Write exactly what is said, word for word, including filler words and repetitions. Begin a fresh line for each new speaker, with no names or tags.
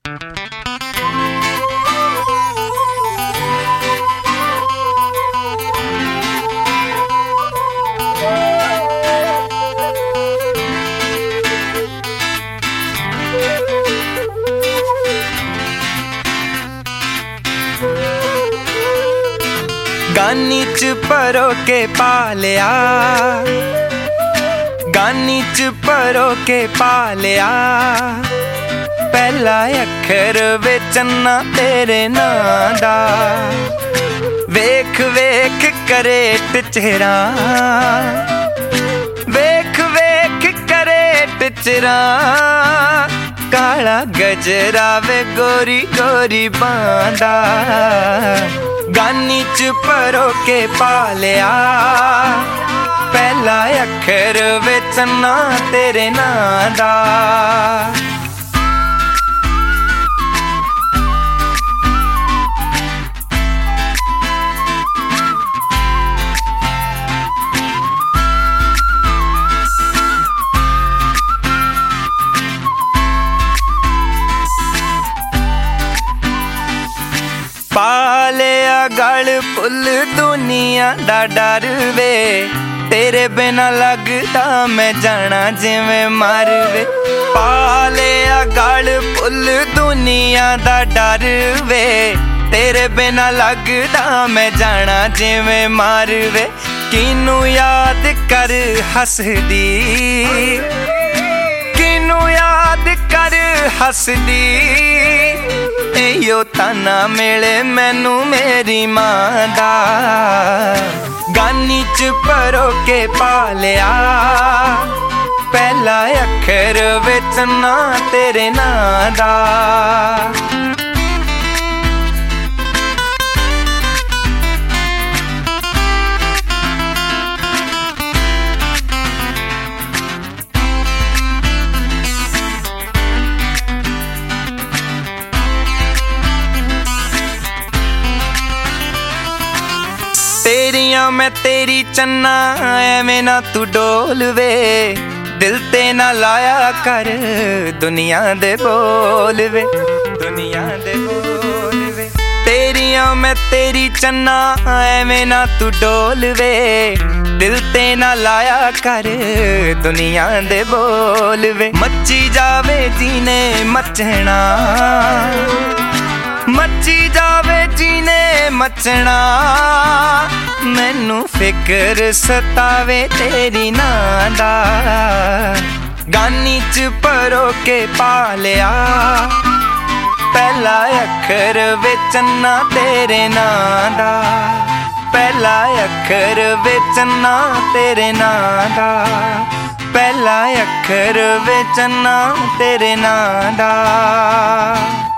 गानी च परो के पा लिया, गानी च परो के पा लिया, पहला अखर विच ना तेरे नां दा। वेख वेख करेट चेहरा, वेख वेख करेट चेहरा, काला गजरा वे गोरी गोरी बांदा। गानी च परो के पा लिया, पहला अखर विच ना तेरे नां दा। पालिया गल फुल दुनिया दा डर वे, तेरे बिना लगदा मैं जाना जिवें मर वे। पालिया गल फुल दुनिया दा डर वे, तेरे बिना लगदा मैं जाना जिवें मर वे। किनू याद कर हसदी, किनू याद कर हसदी, यो ताना मिले मैनू मेरी मां दा। गानी च परो के पा लिया, पहला अखर विच ना तेरे नां दा। तेरिया मैं तेरी चन्ना, एवें ना तू डोल वे, दिल ते ना लाया कर दुनिया दे बोल वे, दुनिया दे बोल वे। तेरिया मैं तेरी चन्ना, एवें ना तू डोल वे, दिल ते ना लाया कर दुनिया दे बोल वे। मची जावे जीने मचना, मची जावे जीने मचना, मैनू फिक्र सतावे तेरी नां दा। गानी च परो के पा लिया, पहला अखर विच ना तेरे नां दा, पहला अखर विच ना तेरे नां दा, पहला अखर विच ना तेरे नां दा।